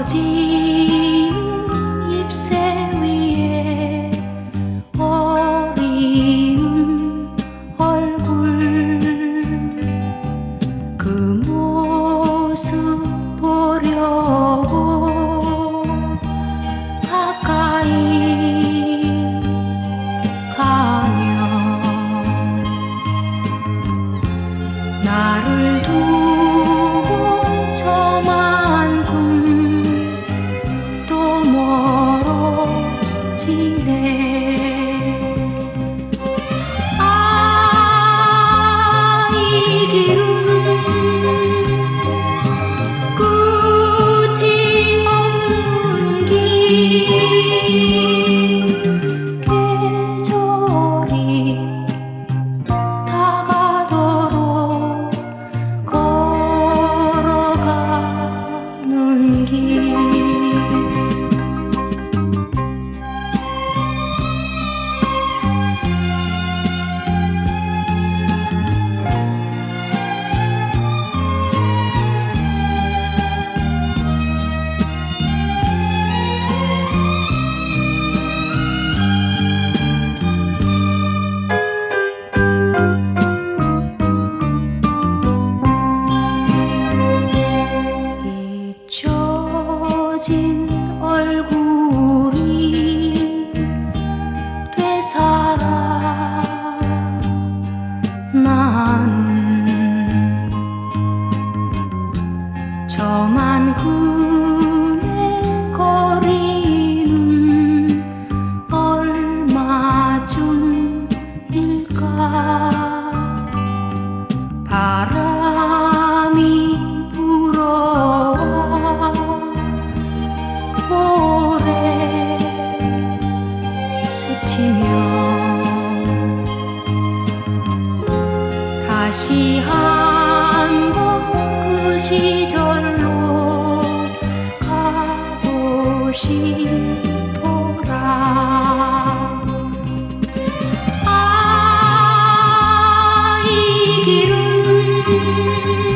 펴지는 잎새 위에 어린 얼굴 그 모습 보려고 가까이 가면 나를 두고 저만큼 또 멀어지네. 아, 이 길은 끝이 없는 길, 계절이 다가도록 걸어가는 길. 잊혀진 얼굴이 되살아 나는 저만큼의 거리는 얼마쯤일까. 바람이 불어와 모래 스치며 다시 한번 그 시절로 가고 싶어라. 아, 이 길은